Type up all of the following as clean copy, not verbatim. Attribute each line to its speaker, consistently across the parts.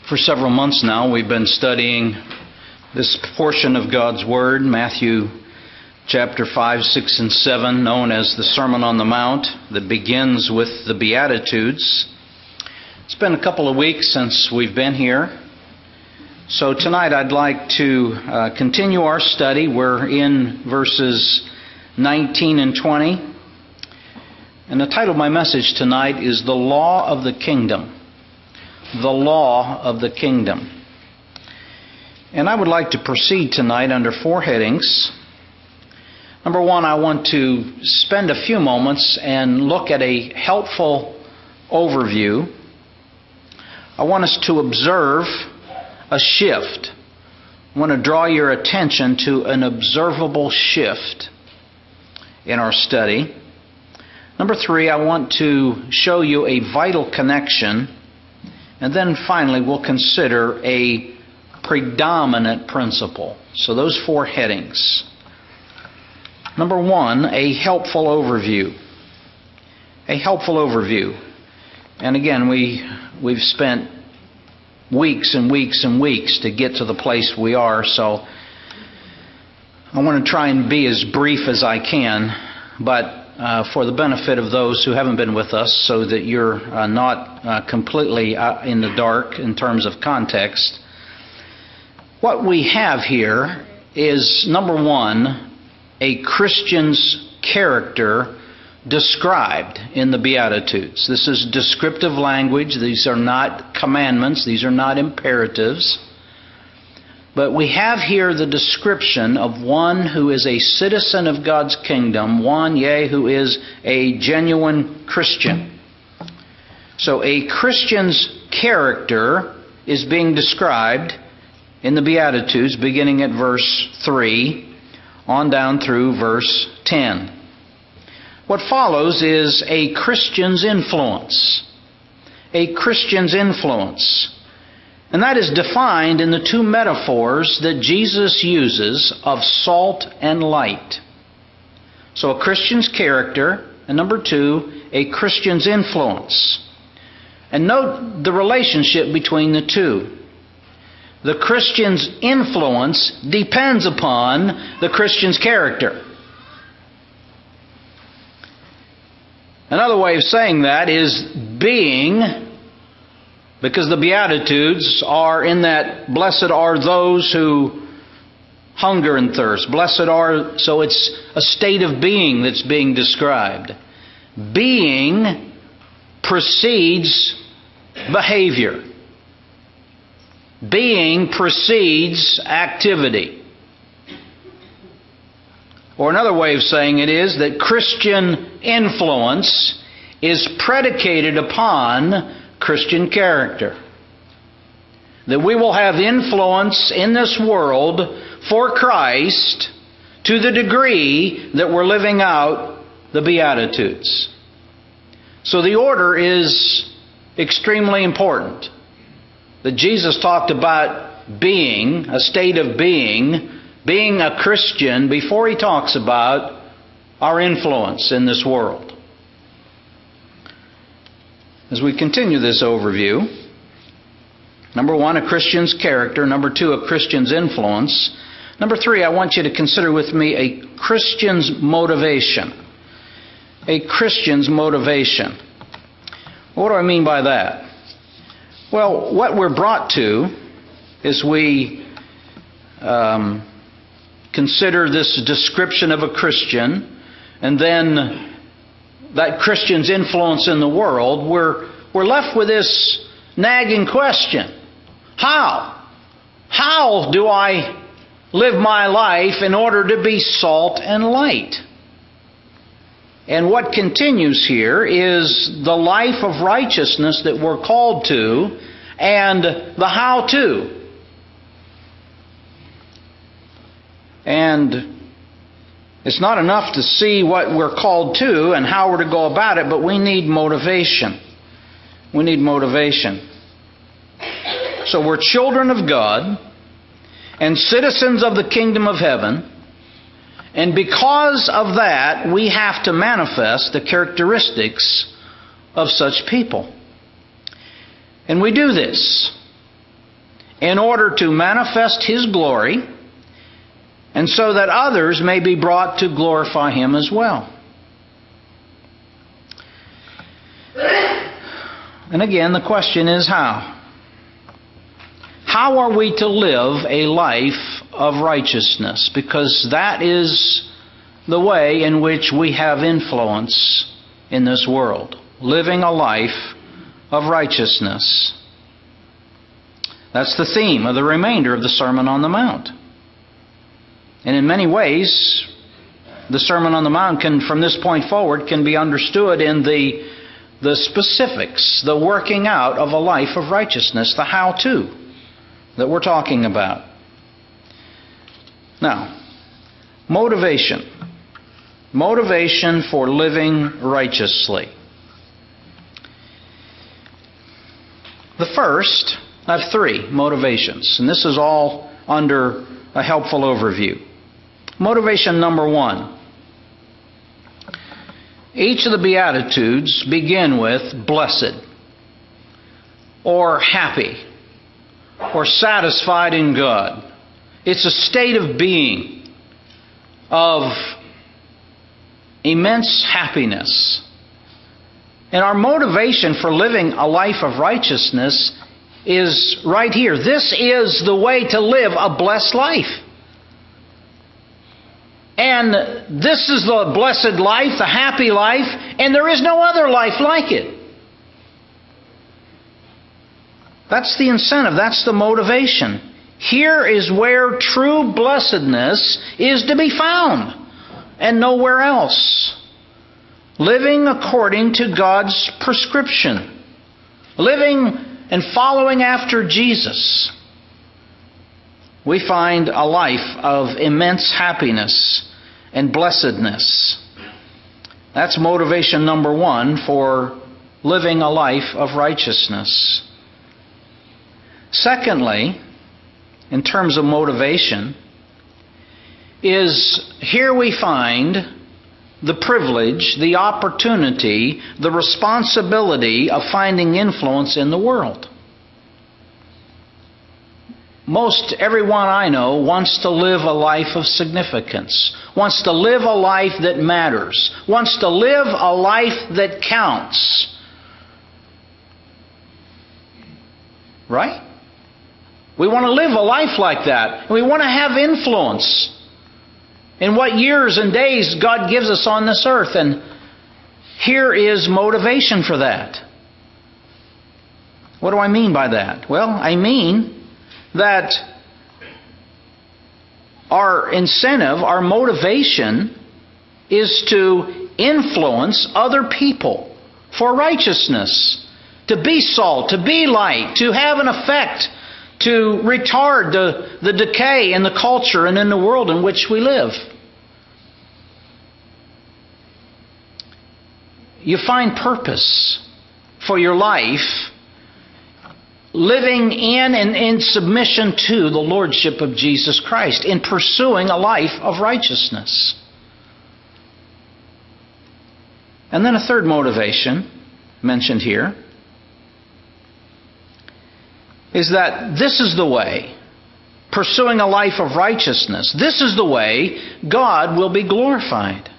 Speaker 1: For several months now, we've been studying this portion of God's Word, Matthew chapter 5, 6, and 7, known as the Sermon on the Mount, that begins with the Beatitudes. It's been a couple of weeks since we've been here. So tonight I'd like to continue our study. We're in verses 19 and 20. And the title of my message tonight is The Law of the Kingdom. The Law of the Kingdom. And I would like to proceed tonight under four headings. Number one, I want to spend a few moments and look at a helpful overview. I want us to observe a shift. I want to draw your attention to an observable shift in our study. Number three, I want to show you a vital connection. And then finally, we'll consider a predominant principle. So those four headings. Number one, a helpful overview. A helpful overview. And again, we've spent weeks and weeks and weeks to get to the place we are. So I want to try and be as brief as I can, but for the benefit of those who haven't been with us, so that you're not completely in the dark in terms of context. What we have here is, number one, a Christian's character described in the Beatitudes. This is descriptive language. These are not commandments. These are not imperatives. But we have here the description of one who is a citizen of God's kingdom, one, who is a genuine Christian. So a Christian's character is being described in the Beatitudes, beginning at verse 3 on down through verse 10. What follows is a Christian's influence. A Christian's influence. And that is defined in the two metaphors that Jesus uses of salt and light. So a Christian's character, and number two, a Christian's influence. And note the relationship between the two. The Christian's influence depends upon the Christian's character. Another way of saying that is being, because the Beatitudes are in that blessed are those who hunger and thirst. Blessed are, so it's a state of being that's being described. Being precedes behavior. Being precedes activity. Or another way of saying it is that Christian influence is predicated upon Christian character. That we will have influence in this world for Christ to the degree that we're living out the Beatitudes. So the order is extremely important. That Jesus talked about being, a state of being a Christian, before He talks about our influence in this world. As we continue this overview, number one, a Christian's character. Number two, a Christian's influence. Number three, I want you to consider with me a Christian's motivation. A Christian's motivation. What do I mean by that? Well, what we're brought to is we consider this description of a Christian, and then that Christian's influence in the world, we're left with this nagging question. How? How do I live my life in order to be salt and light? And what continues here is the life of righteousness that we're called to, and the how-to. And it's not enough to see what we're called to and how we're to go about it, but we need motivation. We need motivation. So we're children of God and citizens of the kingdom of heaven. And because of that, we have to manifest the characteristics of such people. And we do this in order to manifest His glory, and so that others may be brought to glorify Him as well. And again, the question is how? How are we to live a life of righteousness? Because that is the way in which we have influence in this world. Living a life of righteousness. That's the theme of the remainder of the Sermon on the Mount. And in many ways, the Sermon on the Mount can, from this point forward, can be understood in the specifics, the working out of a life of righteousness, the how-to that we're talking about. Now, motivation. Motivation for living righteously. The first, I have three motivations, and this is all under a helpful overview. Motivation number one. Each of the Beatitudes begin with blessed, or happy, or satisfied in God. It's a state of being, of immense happiness. And our motivation for living a life of righteousness is right here. This is the way to live a blessed life. And this is the blessed life, the happy life, and there is no other life like it. That's the incentive. That's the motivation. Here is where true blessedness is to be found, and nowhere else. Living according to God's prescription. Living and following after Jesus. We find a life of immense happiness and blessedness. That's motivation number one for living a life of righteousness. Secondly, in terms of motivation, is here we find the privilege, the opportunity, the responsibility of finding influence in the world. Most everyone I know wants to live a life of significance, wants to live a life that matters, wants to live a life that counts. Right? We want to live a life like that. We want to have influence in what years and days God gives us on this earth. And here is motivation for that. What do I mean by that? Well, I mean that our incentive, our motivation is to influence other people for righteousness, to be salt, to be light, to have an effect, to retard the decay in the culture and in the world in which we live. You find purpose for your life living in and in submission to the Lordship of Jesus Christ, in pursuing a life of righteousness. And then a third motivation mentioned here is that this is the way, pursuing a life of righteousness, this is the way God will be glorified.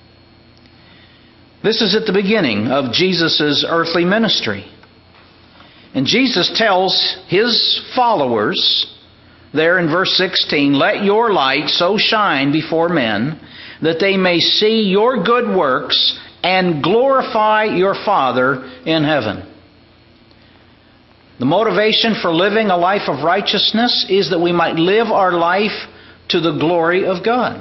Speaker 1: This is at the beginning of Jesus' earthly ministry. And Jesus tells His followers there in verse 16, "Let your light so shine before men that they may see your good works and glorify your Father in heaven." The motivation for living a life of righteousness is that we might live our life to the glory of God.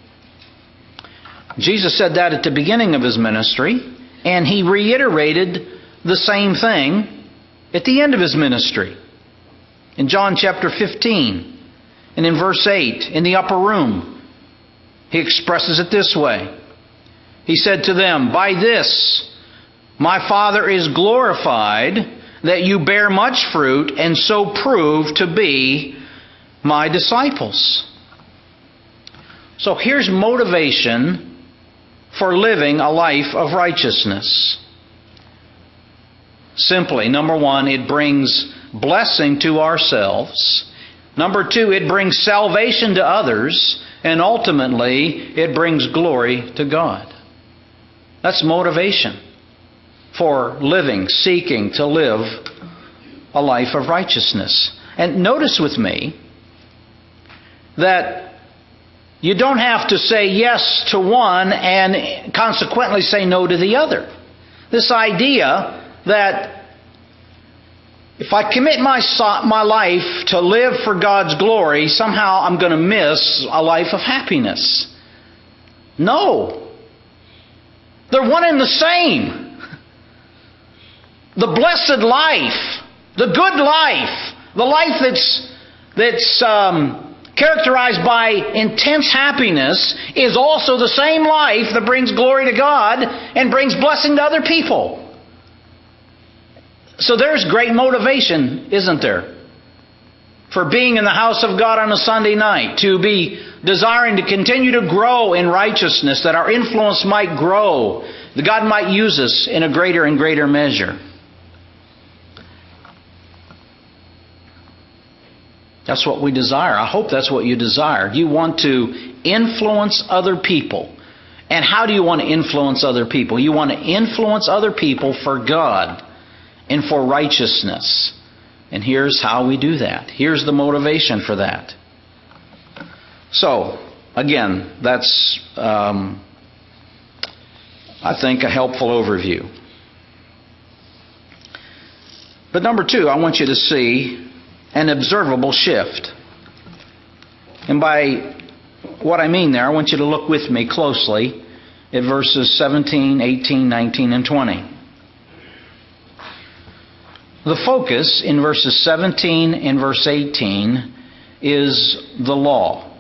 Speaker 1: Jesus said that at the beginning of His ministry, and He reiterated the same thing at the end of His ministry. In John chapter 15 and in verse 8, in the upper room, He expresses it this way. He said to them, "By this my Father is glorified, that you bear much fruit and so prove to be my disciples." So here's motivation for living a life of righteousness. Simply, number one, it brings blessing to ourselves. Number two, it brings salvation to others. And ultimately, it brings glory to God. That's motivation for living, seeking to live a life of righteousness. And notice with me that you don't have to say yes to one and consequently say no to the other. This idea that if I commit my life to live for God's glory, somehow I'm going to miss a life of happiness. No. They're one and the same. The blessed life, the good life, the life that's characterized by intense happiness is also the same life that brings glory to God and brings blessing to other people. So there's great motivation, isn't there, for being in the house of God on a Sunday night, to be desiring to continue to grow in righteousness, that our influence might grow, that God might use us in a greater and greater measure. That's what we desire. I hope that's what you desire. You want to influence other people. And how do you want to influence other people? You want to influence other people for God and for righteousness. And here's how we do that. Here's the motivation for that. So, again, that's, I think, a helpful overview. But number two, I want you to see an observable shift. And by what I mean there, I want you to look with me closely at verses 17, 18, 19, and 20. The focus in verses 17 and verse 18 is the law.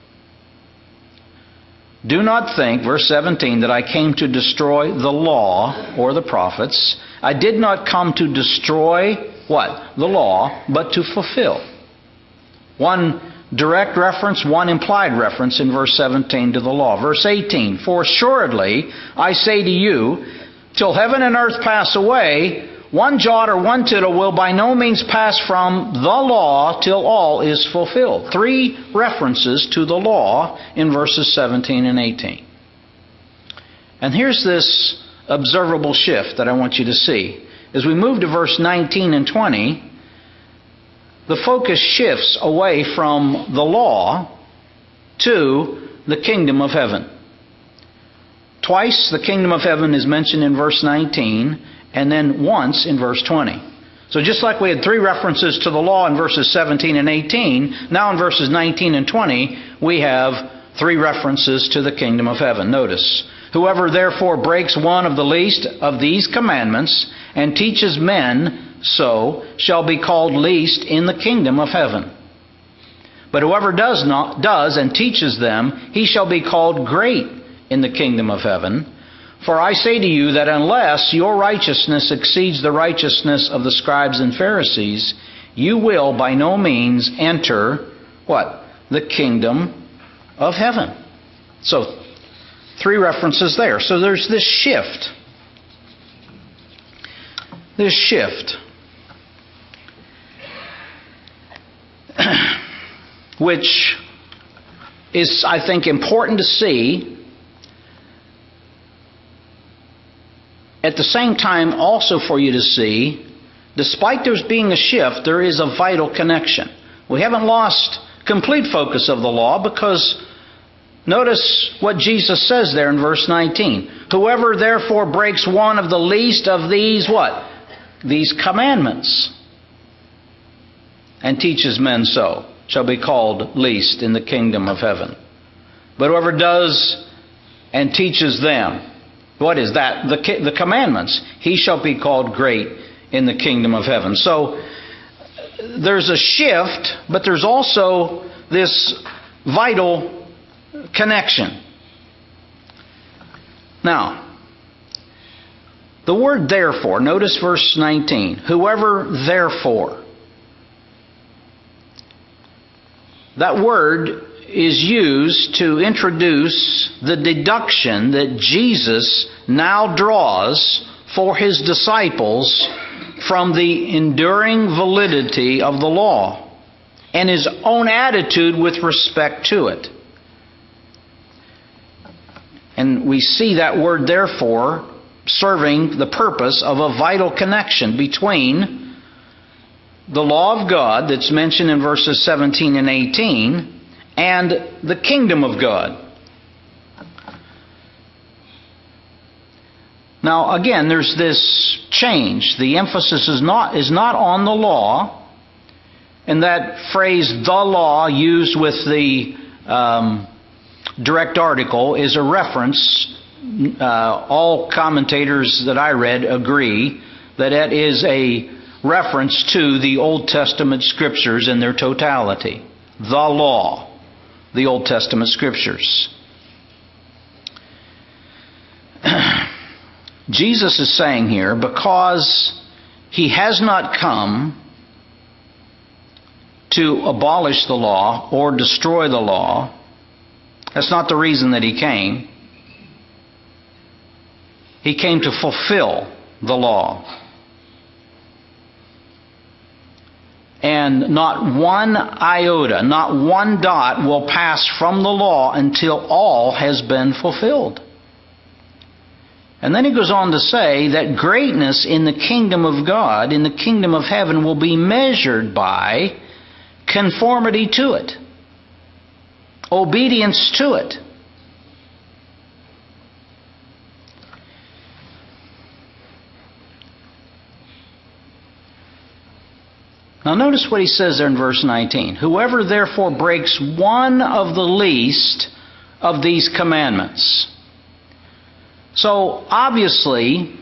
Speaker 1: Do not think, verse 17, that I came to destroy the law or the prophets. I did not come to destroy what? The law, but to fulfill. One direct reference, one implied reference in verse 17 to the law. Verse 18, for assuredly I say to you, till heaven and earth pass away, one jot or one tittle will by no means pass from the law till all is fulfilled. Three references to the law in verses 17 and 18. And here's this observable shift that I want you to see. As we move to verse 19 and 20, the focus shifts away from the law to the kingdom of heaven. Twice the kingdom of heaven is mentioned in verse 19, and then once in verse 20. So just like we had three references to the law in verses 17 and 18, now in verses 19 and 20, we have three references to the kingdom of heaven. Notice, whoever therefore breaks one of the least of these commandments and teaches men so shall be called least in the kingdom of heaven. But whoever does and teaches them, he shall be called great in the kingdom of heaven. For I say to you that unless your righteousness exceeds the righteousness of the scribes and Pharisees, you will by no means enter, what? The kingdom of heaven. So, three references there. So there's this shift. This shift. Which is, I think, important to see. At the same time, also for you to see, despite there's being a shift, there is a vital connection. We haven't lost complete focus of the law because notice what Jesus says there in verse 19. Whoever therefore breaks one of the least of these, what? These commandments, and teaches men so, shall be called least in the kingdom of heaven. But whoever does and teaches them, what is that? The commandments. He shall be called great in the kingdom of heaven. So there's a shift, but there's also this vital connection. Now, the word therefore, notice verse 19. Whoever therefore. That word is used to introduce the deduction that Jesus now draws for His disciples from the enduring validity of the law and his own attitude with respect to it. And we see that word, therefore, serving the purpose of a vital connection between the law of God that's mentioned in verses 17 and 18 and the kingdom of God. Now, again, there's this change. The emphasis is not on the law. And that phrase, the law, used with the direct article, is a reference. All commentators that I read agree that it is a reference to the Old Testament Scriptures in their totality. The law, the Old Testament Scriptures. Jesus is saying here, because He has not come to abolish the law or destroy the law. That's not the reason that He came. He came to fulfill the law. And not one iota, not one dot will pass from the law until all has been fulfilled. And then he goes on to say that greatness in the kingdom of God, in the kingdom of heaven, will be measured by conformity to it, obedience to it. Now notice what he says there in verse 19. Whoever therefore breaks one of the least of these commandments. So obviously,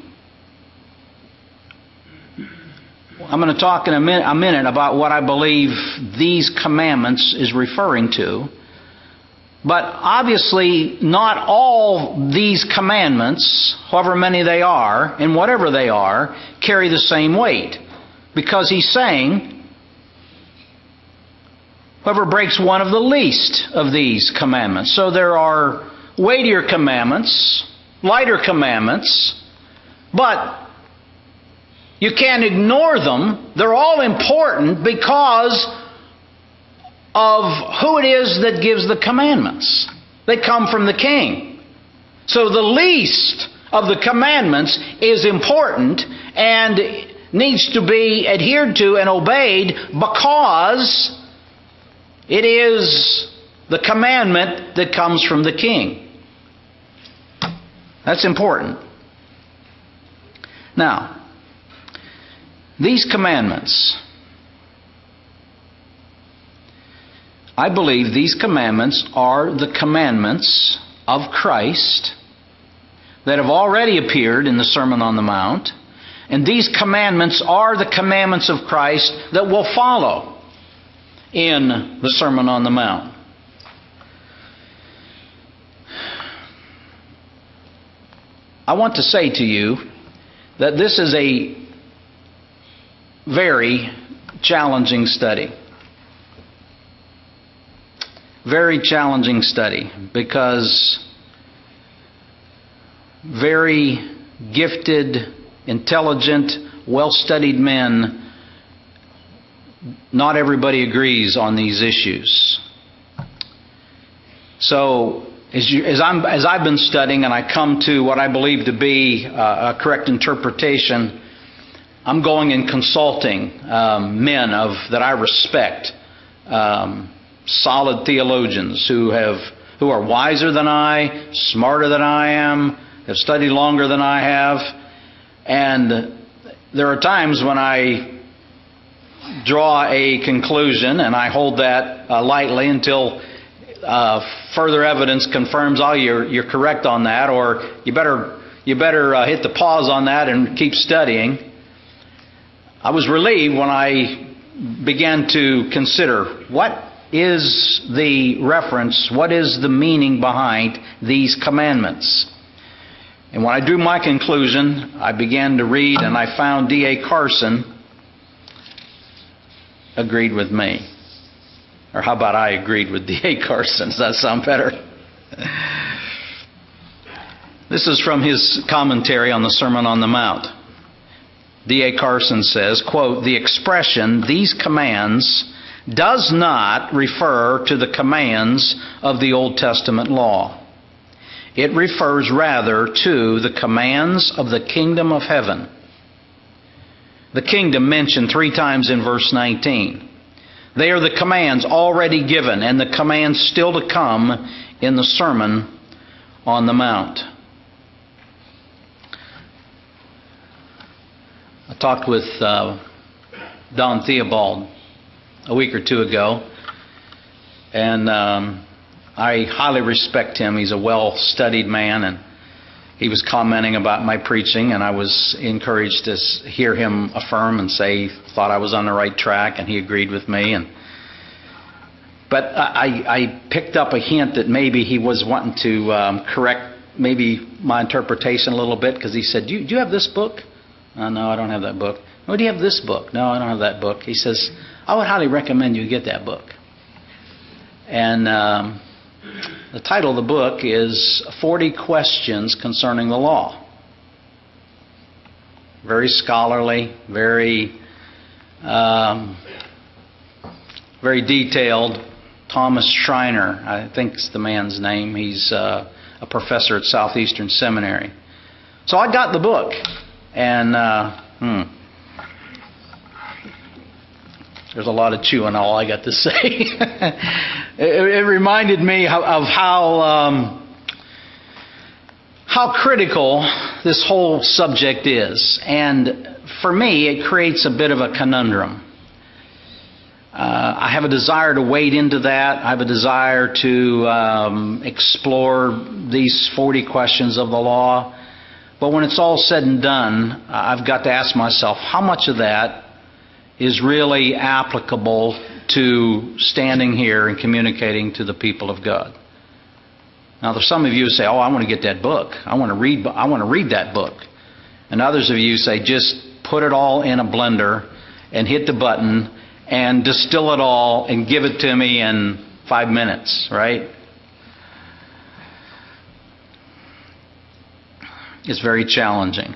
Speaker 1: I'm going to talk in a minute about what I believe these commandments is referring to. But obviously, not all these commandments, however many they are, and whatever they are, carry the same weight. Because he's saying, whoever breaks one of the least of these commandments. So there are weightier commandments, lighter commandments, but you can't ignore them. They're all important because of who it is that gives the commandments. They come from the King. So the least of the commandments is important and needs to be adhered to and obeyed because it is the commandment that comes from the King. That's important. Now, these commandments, I believe these commandments are the commandments of Christ that have already appeared in the Sermon on the Mount. And these commandments are the commandments of Christ that will follow in the Sermon on the Mount. I want to say to you that this is a very challenging study. Very challenging study because very gifted, intelligent, well-studied men, not everybody agrees on these issues. So, as I've been studying and I come to what I believe to be a correct interpretation, I'm going and consulting men that I respect, solid theologians who are wiser than I, smarter than I am, have studied longer than I have. And there are times when I draw a conclusion and I hold that lightly until further evidence confirms, oh, you're correct on that, or you better hit the pause on that and keep studying. I was relieved when I began to consider what is the reference, what is the meaning behind these commandments. And when I drew my conclusion, I began to read and I found D.A. Carson agreed with me. Or how about I agreed with D.A. Carson? Does that sound better? This is from his commentary on the Sermon on the Mount. D.A. Carson says, quote, "The expression, 'these commands,' does not refer to the commands of the Old Testament law. It refers rather to the commands of the kingdom of heaven." The kingdom mentioned 3 times in verse 19. They are the commands already given and the commands still to come in the Sermon on the Mount. I talked with Don Theobald a week or two ago, and I highly respect him. He's a well-studied man, and he was commenting about my preaching, and I was encouraged to hear him affirm and say he thought I was on the right track, and he agreed with me. But I picked up a hint that maybe he was wanting to correct maybe my interpretation a little bit, because he said, do you have this book? No, I don't have that book. Oh, do you have this book? No, I don't have that book. He says, I would highly recommend you get that book. And the title of the book is 40 Questions Concerning the Law. Very scholarly, very detailed. Thomas Schreiner, I think is the man's name. He's a professor at Southeastern Seminary. So I got the book, and there's a lot of chewing, all I got to say. It reminded me of how critical this whole subject is. And for me, it creates a bit of a conundrum. I have a desire to wade into that. I have a desire to explore these 40 questions of the law. But when it's all said and done, I've got to ask myself, how much of that is really applicable to standing here and communicating to the people of God? Now, there's some of you who say, I want to get that book. I want to read that book. And others of you say, just put it all in a blender and hit the button and distill it all and give it to me in 5 minutes, right? It's very challenging.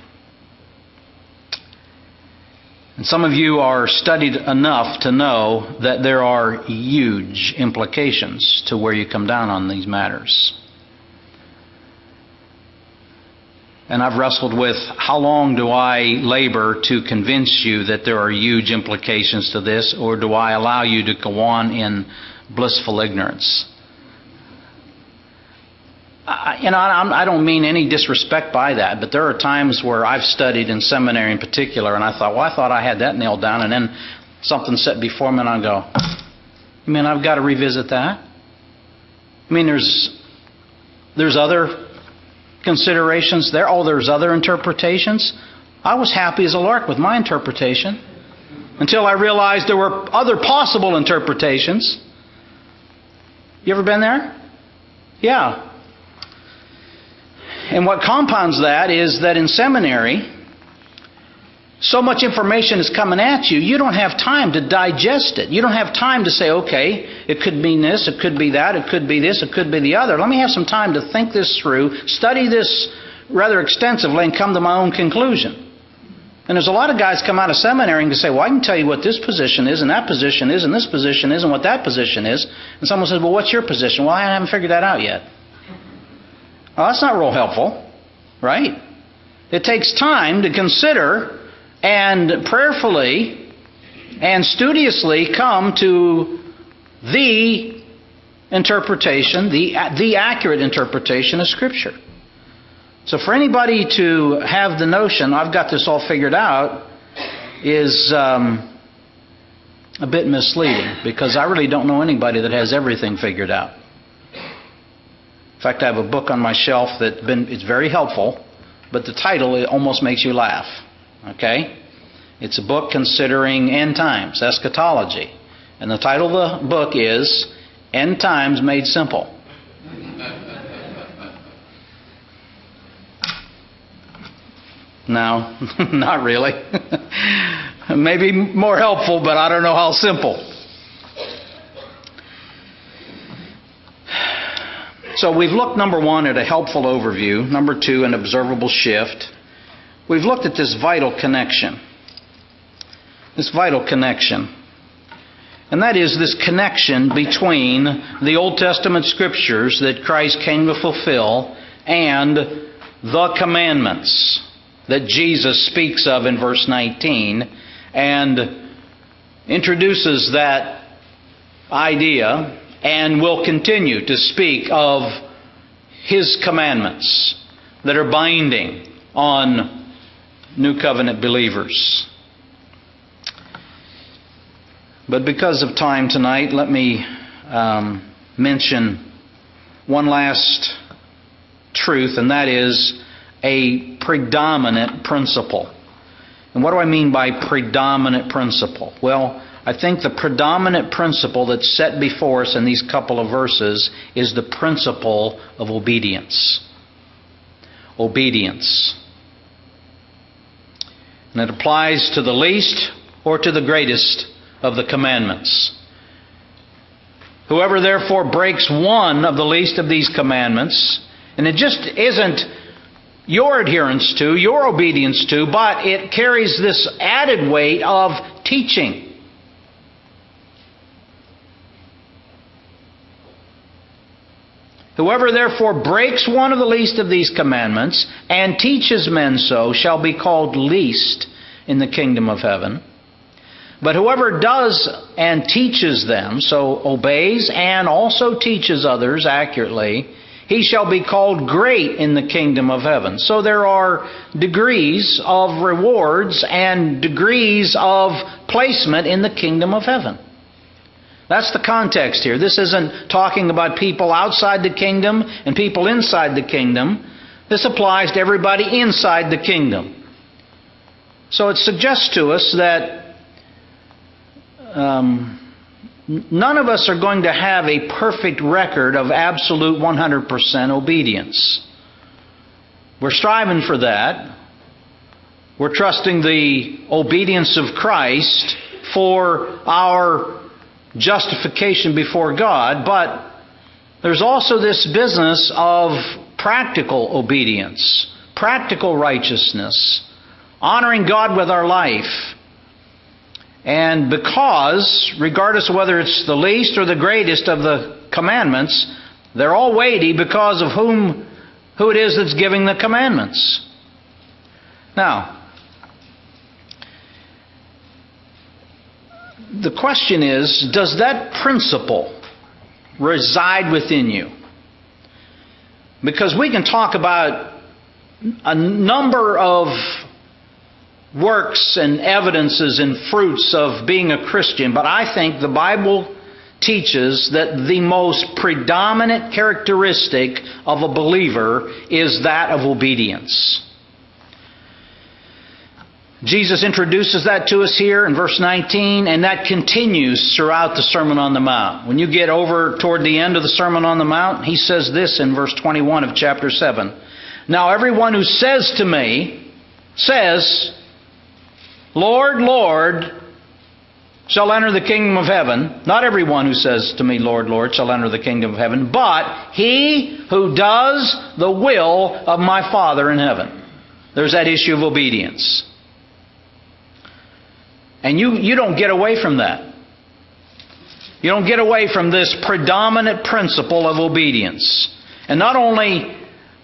Speaker 1: And some of you are studied enough to know that there are huge implications to where you come down on these matters. And I've wrestled with, how long do I labor to convince you that there are huge implications to this, or do I allow you to go on in blissful ignorance? I don't mean any disrespect by that, but there are times where I've studied in seminary in particular, and I thought I had that nailed down, and then something set before me, and I go, you mean I've got to revisit that? I mean, there's other considerations there. Oh, there's other interpretations. I was happy as a lark with my interpretation until I realized there were other possible interpretations. You ever been there? Yeah. And what compounds that is that in seminary, so much information is coming at you, you don't have time to digest it. You don't have time to say, okay, it could mean this, it could be that, it could be this, it could be the other. Let me have some time to think this through, study this rather extensively, and come to my own conclusion. And there's a lot of guys come out of seminary and can say, well, I can tell you what this position is, and that position is, and this position is, and what that position is. And someone says, well, what's your position? Well, I haven't figured that out yet. Well, that's not real helpful, right? It takes time to consider and prayerfully and studiously come to the interpretation, the accurate interpretation of Scripture. So for anybody to have the notion, I've got this all figured out, is a bit misleading, because I really don't know anybody that has everything figured out. In fact, I have a book on my shelf it's very helpful, but the title, it almost makes you laugh. Okay? It's a book considering end times, eschatology. And the title of the book is End Times Made Simple. No, not really. Maybe more helpful, but I don't know how simple. So we've looked, number one, at a helpful overview. Number two, an observable shift. We've looked at this vital connection. this vital connection. And that is this connection between the Old Testament Scriptures that Christ came to fulfill and the commandments that Jesus speaks of in verse 19 and introduces that idea and will continue to speak of His commandments that are binding on New Covenant believers. But because of time tonight, let me mention one last truth, and that is a predominant principle. And what do I mean by predominant principle? Well, I think the predominant principle that's set before us in these couple of verses is the principle of obedience. Obedience. And it applies to the least or to the greatest of the commandments. Whoever therefore breaks one of the least of these commandments, and it just isn't your adherence to, your obedience to, but it carries this added weight of teaching. Whoever therefore breaks one of the least of these commandments and teaches men so shall be called least in the kingdom of heaven. But whoever does and teaches them, so obeys and also teaches others accurately, he shall be called great in the kingdom of heaven. So there are degrees of rewards and degrees of placement in the kingdom of heaven. That's the context here. This isn't talking about people outside the kingdom and people inside the kingdom. This applies to everybody inside the kingdom. So it suggests to us that none of us are going to have a perfect record of absolute 100% obedience. We're striving for that. We're trusting the obedience of Christ for our justification before God, but there's also this business of practical obedience, practical righteousness, honoring God with our life. And because, regardless of whether it's the least or the greatest of the commandments, they're all weighty because of who it is that's giving the commandments. Now, the question is, does that principle reside within you? Because we can talk about a number of works and evidences and fruits of being a Christian, but I think the Bible teaches that the most predominant characteristic of a believer is that of obedience. Jesus introduces that to us here in verse 19, and that continues throughout the Sermon on the Mount. When you get over toward the end of the Sermon on the Mount, He says this in verse 21 of chapter 7. Now everyone who says to me, says, Lord, Lord, shall enter the kingdom of heaven. Not everyone who says to me, Lord, Lord, shall enter the kingdom of heaven, but he who does the will of my Father in heaven. There's that issue of obedience. And you don't get away from that. You don't get away from this predominant principle of obedience. And not only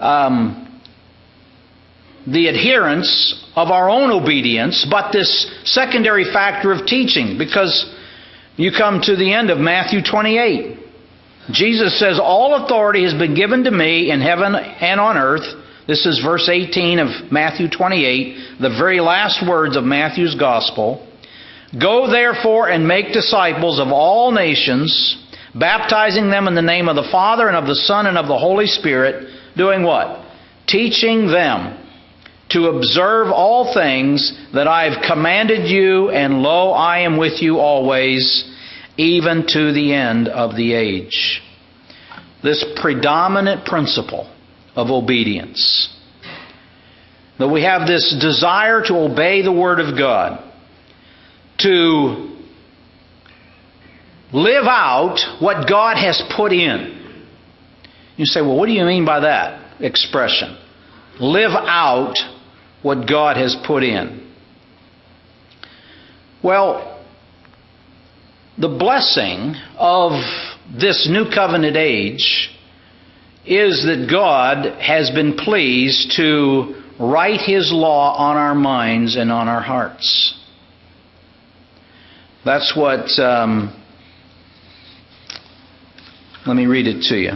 Speaker 1: the adherence of our own obedience, but this secondary factor of teaching. Because you come to the end of Matthew 28. Jesus says, all authority has been given to me in heaven and on earth. This is verse 18 of Matthew 28, the very last words of Matthew's Gospel. Go therefore and make disciples of all nations, baptizing them in the name of the Father and of the Son and of the Holy Spirit, doing what? Teaching them to observe all things that I have commanded you, and lo, I am with you always, even to the end of the age. This predominant principle of obedience. That we have this desire to obey the Word of God, to live out what God has put in. You say, well, what do you mean by that expression? Live out what God has put in. Well, the blessing of this new covenant age is that God has been pleased to write His law on our minds and on our hearts. That's what, let me read it to you.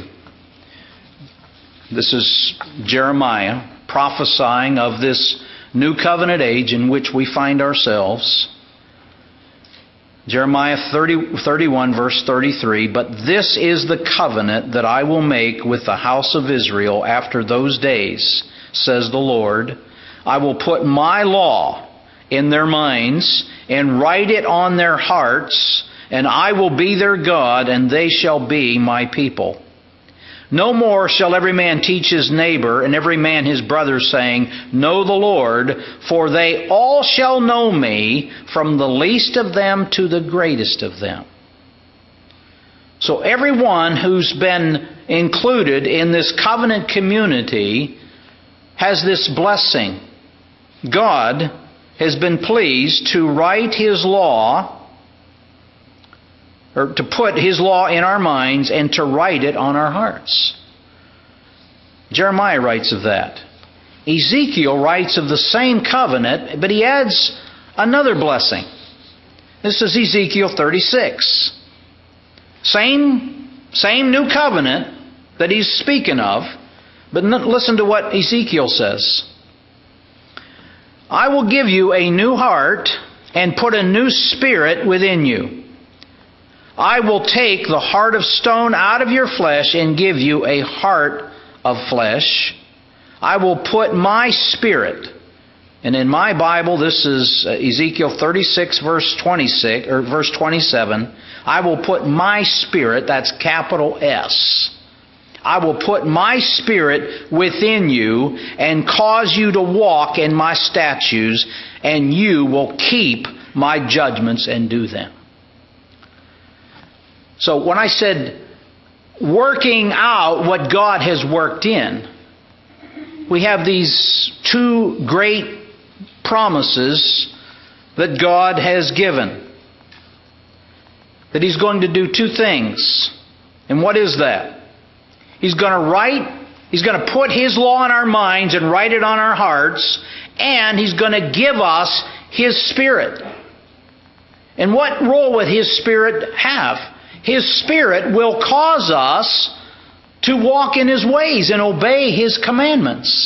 Speaker 1: This is Jeremiah prophesying of this new covenant age in which we find ourselves. Jeremiah 31 verse 33, "But this is the covenant that I will make with the house of Israel after those days, says the Lord. I will put my law in their minds and write it on their hearts, and I will be their God, and they shall be my people. No more shall every man teach his neighbor and every man his brother, saying, Know the Lord, for they all shall know me, from the least of them to the greatest of them." So everyone who's been included in this covenant community has this blessing. God has been pleased to write His law, or to put His law in our minds and to write it on our hearts. Jeremiah writes of that. Ezekiel writes of the same covenant, but he adds another blessing. This is Ezekiel 36. Same new covenant that he's speaking of, but listen to what Ezekiel says. "I will give you a new heart and put a new spirit within you. I will take the heart of stone out of your flesh and give you a heart of flesh. I will put my spirit." And in my Bible, this is Ezekiel 36 verse 26 or verse 27. "I will put my spirit," that's capital S. "I will put my spirit within you and cause you to walk in my statutes, and you will keep my judgments and do them." So when I said working out what God has worked in, we have these two great promises that God has given. That He's going to do two things. And what is that? He's going to put His law in our minds and write it on our hearts, and He's going to give us His Spirit. And what role would His Spirit have? His Spirit will cause us to walk in His ways and obey His commandments.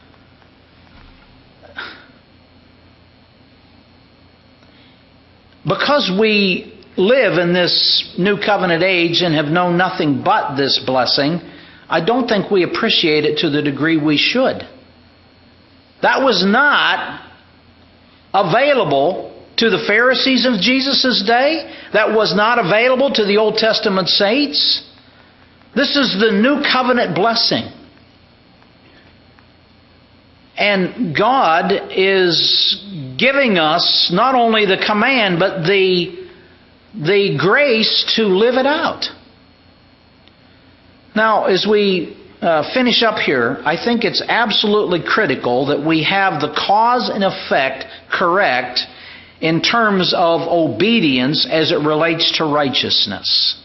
Speaker 1: Because we live in this new covenant age and have known nothing but this blessing, I don't think we appreciate it to the degree we should. That was not available to the Pharisees of Jesus' day. That was not available to the Old Testament saints. This is the new covenant blessing. And God is giving us not only the command, but the grace to live it out. Now, as we finish up here, I think it's absolutely critical that we have the cause and effect correct in terms of obedience as it relates to righteousness.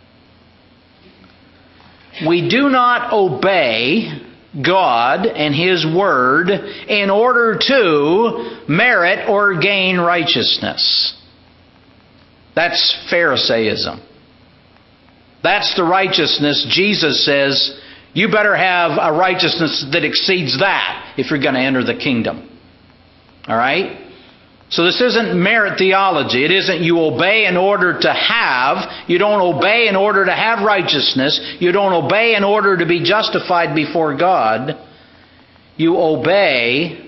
Speaker 1: We do not obey God and His Word in order to merit or gain righteousness. That's Pharisaism. That's the righteousness Jesus says, you better have a righteousness that exceeds that if you're going to enter the kingdom. All right? So this isn't merit theology. It isn't you obey in order to have. You don't obey in order to have righteousness. You don't obey in order to be justified before God. You obey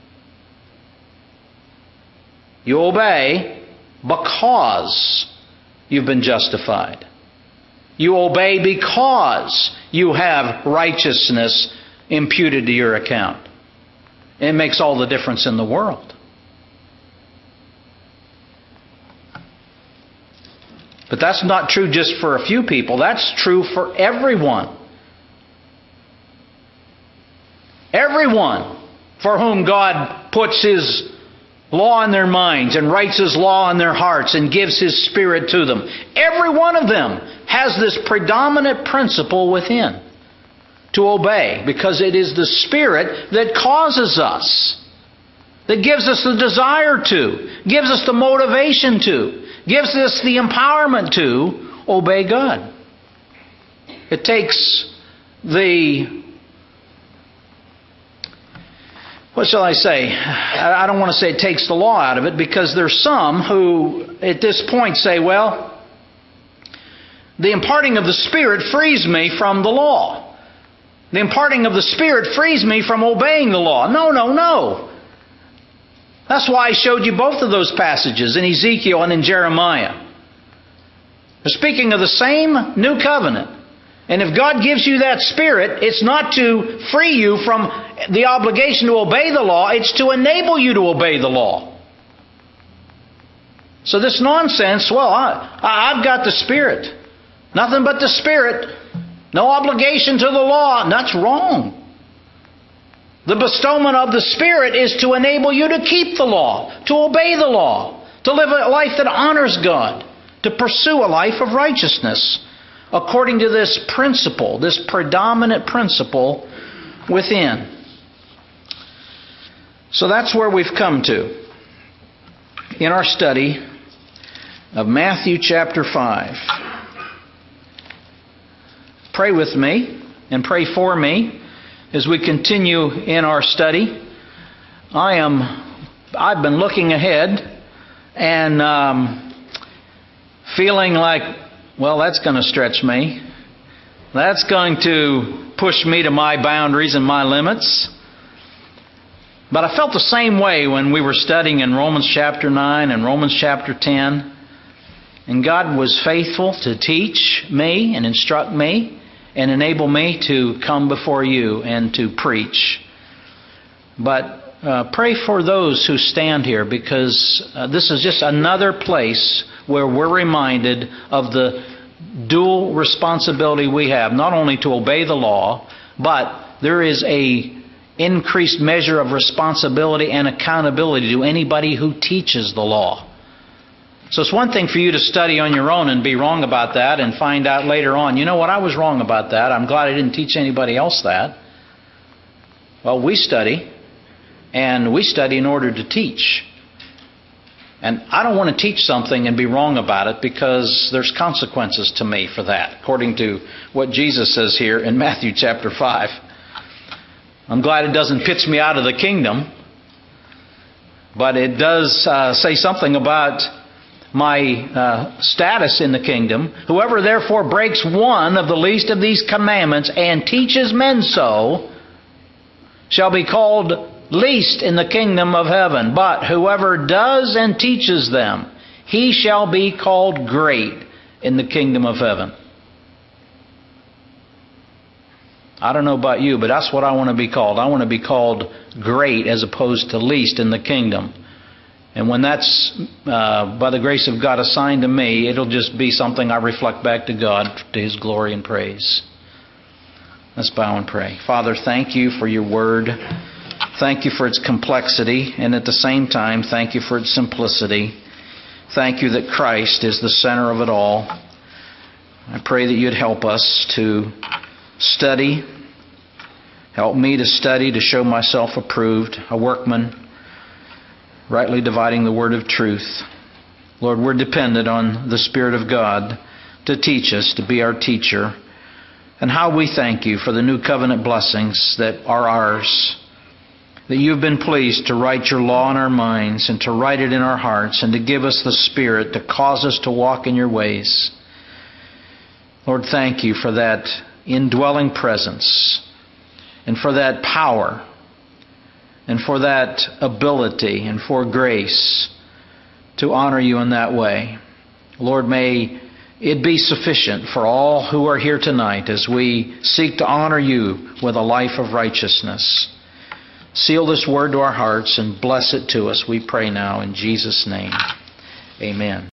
Speaker 1: because you've been justified. You obey because you have righteousness imputed to your account. It makes all the difference in the world. But that's not true just for a few people. That's true for everyone. Everyone for whom God puts His law in their minds and writes His law in their hearts and gives His Spirit to them. Every one of them has this predominant principle within to obey, because it is the Spirit that causes us, that gives us the desire to, gives us the motivation to, gives us the empowerment to obey God. It takes what shall I say? I don't want to say it takes the law out of it, because there's some who at this point say, well, the imparting of the Spirit frees me from the law. The imparting of the Spirit frees me from obeying the law. No. That's why I showed you both of those passages in Ezekiel and in Jeremiah. They're speaking of the same new covenant. And if God gives you that Spirit, it's not to free you from the obligation to obey the law, it's to enable you to obey the law. So this nonsense, well, I've got the Spirit. Nothing but the Spirit. No obligation to the law. And that's wrong. The bestowment of the Spirit is to enable you to keep the law, to obey the law, to live a life that honors God, to pursue a life of righteousness, according to this principle, this predominant principle within. So that's where we've come to in our study of Matthew chapter 5. Pray with me and pray for me as we continue in our study. I've been looking ahead and feeling like, well, that's going to stretch me. That's going to push me to my boundaries and my limits. But I felt the same way when we were studying in Romans chapter 9 and Romans chapter 10. And God was faithful to teach me and instruct me and enable me to come before you and to preach. But pray for those who stand here, because this is just another place where we're reminded of the dual responsibility we have, not only to obey the law, but there is a increased measure of responsibility and accountability to anybody who teaches the law. So it's one thing for you to study on your own and be wrong about that and find out later on, you know what, I was wrong about that. I'm glad I didn't teach anybody else that. Well, we study, and we study in order to teach. And I don't want to teach something and be wrong about it, because there's consequences to me for that, according to what Jesus says here in Matthew chapter 5. I'm glad it doesn't pitch me out of the kingdom, but it does say something about my status in the kingdom. Whoever therefore breaks one of the least of these commandments and teaches men so shall be called least in the kingdom of heaven. But whoever does and teaches them, he shall be called great in the kingdom of heaven. I don't know about you, but that's what I want to be called. I want to be called great as opposed to least in the kingdom. And when that's, by the grace of God, assigned to me, it'll just be something I reflect back to God, to His glory and praise. Let's bow and pray. Father, thank You for Your Word. Thank You for its complexity, and at the same time, thank You for its simplicity. Thank You that Christ is the center of it all. I pray that You'd help us to study. Help me to study, to show myself approved, a workman, rightly dividing the word of truth. Lord, we're dependent on the Spirit of God to teach us, to be our teacher. And how we thank You for the new covenant blessings that are ours. That You've been pleased to write Your law in our minds and to write it in our hearts and to give us the Spirit to cause us to walk in Your ways. Lord, thank You for that indwelling presence and for that power and for that ability and for grace to honor You in that way. Lord, may it be sufficient for all who are here tonight as we seek to honor You with a life of righteousness. Seal this word to our hearts and bless it to us, we pray now in Jesus' name. Amen.